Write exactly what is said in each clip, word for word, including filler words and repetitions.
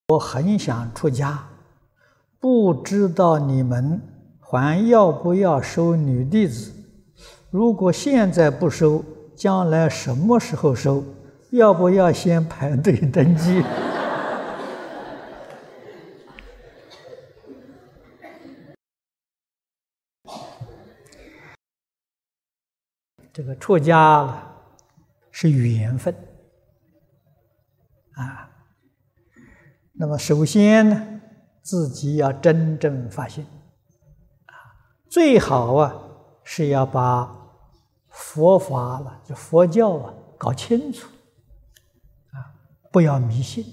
我很想出家，不知道你们还要不要收女弟子？如果现在不收，将来什么时候收？要不要先排队登记？这个出家了是缘分啊。那么首先呢，自己要真正发心啊，最好啊是要把佛法了，就佛教啊搞清楚啊，不要迷信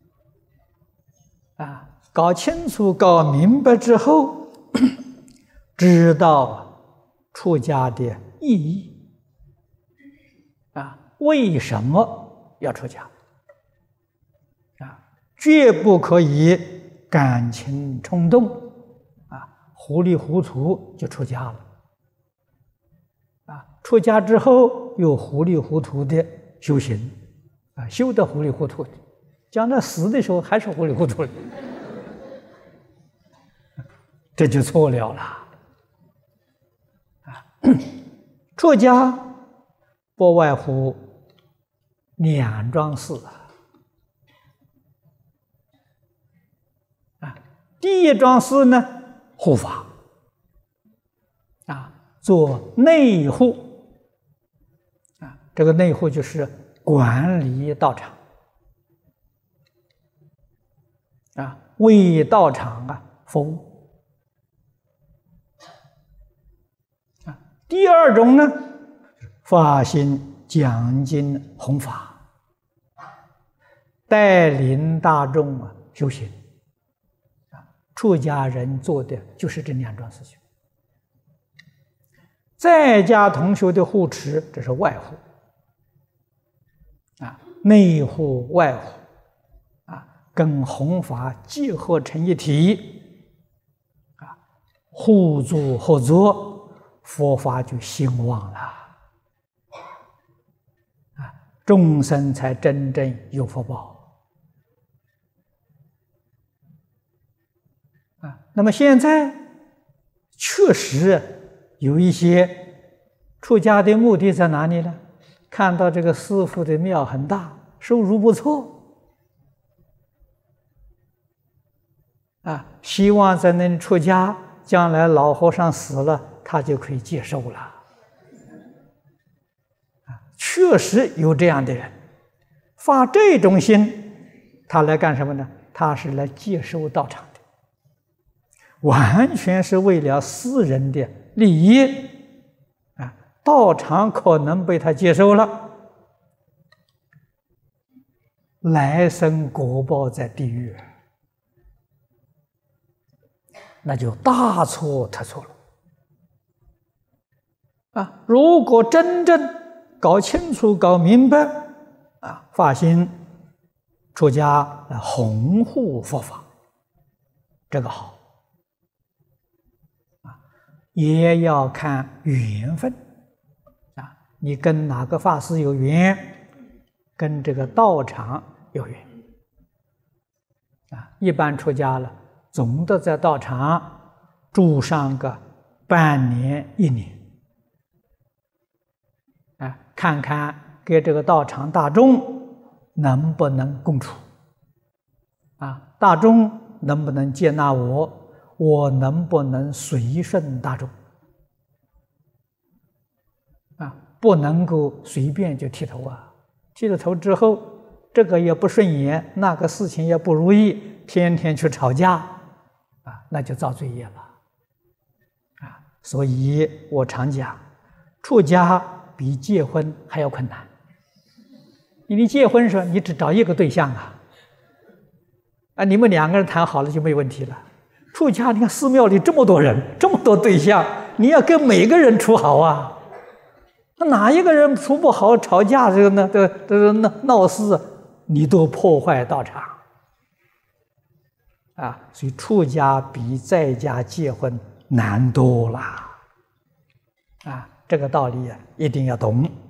啊，搞清楚、搞明白之后，知道出家的意义啊，为什么要出家？绝不可以感情冲动啊，糊里糊涂就出家了啊！出家之后又糊里糊涂的修行啊，修得糊里糊涂的，将来死的时候还是糊里糊涂的，这就错了了啊！出家不外乎两桩事啊。第一桩事呢，护法啊，做内护啊，这个内护就是管理道场啊，为道场啊服务啊。第二种呢，发心讲经弘法，带领大众啊修行。出家人做的就是这两桩事情，在家同修的护持，这是外护啊，内护外护啊，跟弘法结合成一体啊，互助合作，佛法就兴旺了啊，众生才真正有福报。啊，那么现在确实有一些出家的目的在哪里呢？看到这个师父的庙很大，收入不错，啊，希望在那里出家，将来老和尚死了，他就可以接受了。啊，确实有这样的人，发这种心，他来干什么呢？他是来接收道场。完全是为了私人的利益啊！道场可能被他接受了，来生果报在地狱，那就大错特错了啊！如果真正搞清楚、搞明白啊，发心出家来弘护佛法，这个好。也要看缘分啊，你跟哪个法师有缘，跟这个道场有缘啊。一般出家了，总得在道场住上个半年一年啊，看看给这个道场大众能不能共处啊，大众能不能接纳我。我能不能随顺大众啊？不能够随便就剃头啊！剃了头之后，这个也不顺眼，那个事情也不如意，天天去吵架啊，那就造罪业了啊！所以我常讲，出家比结婚还要困难。你结婚时，你只找一个对象啊，啊，你们两个人谈好了就没问题了。出家，你看寺庙里这么多人，这么多对象，你要跟每个人处好啊。那哪一个人处不好，吵架这个呢？这这闹闹事，你都破坏道场啊。所以出家比在家结婚难多了啊。这个道理啊，一定要懂。